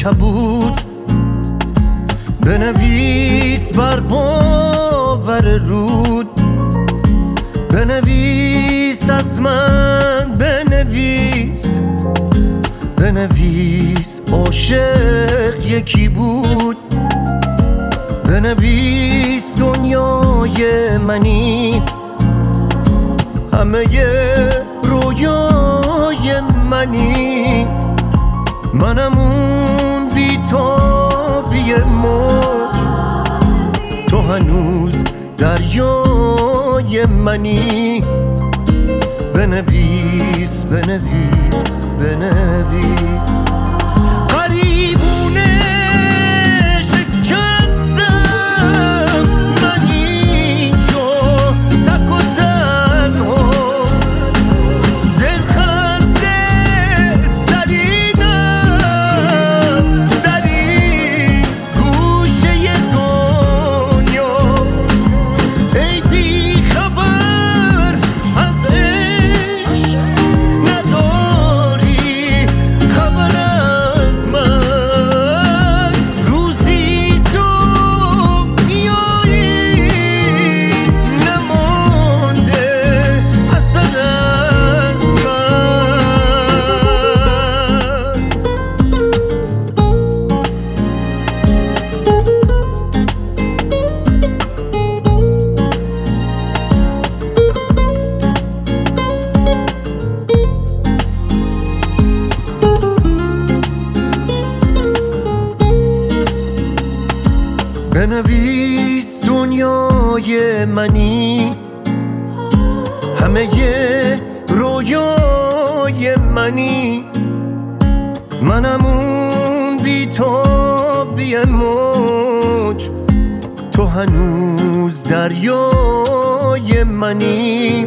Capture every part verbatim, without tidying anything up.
کبود، بنویس بر باور رود، بنویس از من، بنویس بنویس عاشق یکی بود، بنویس دنیای منی، همه رویای منی، منم اون بی‌تابی موج، تو هنوز دریای منی. بنویس بنویس بنویس قریبونه شکستم من اینجا تک و تنها، دلخسته ترینم در این گوشه دنیا، ای بی خبر از عشق نداری خبر از من، روزی تو میایی نمانده اثر از بنویس دنیای منی، همه رویای منی، منم اون بی‌تابی موج، تو هنوز دریای منی.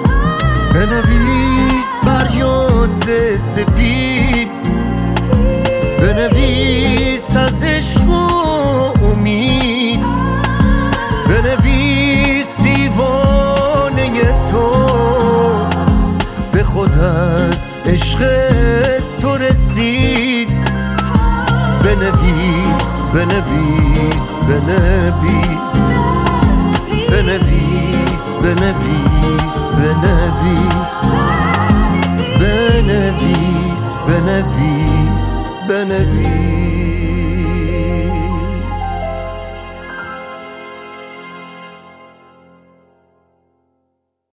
بنویس بر یاس سپید، بنویس از عشق و امید، بنویس دیوانه تو به خود از عشق تو رسید. بنویس بنویس بنویس بنویس بنویس بنویس بنویس بنویس بنویس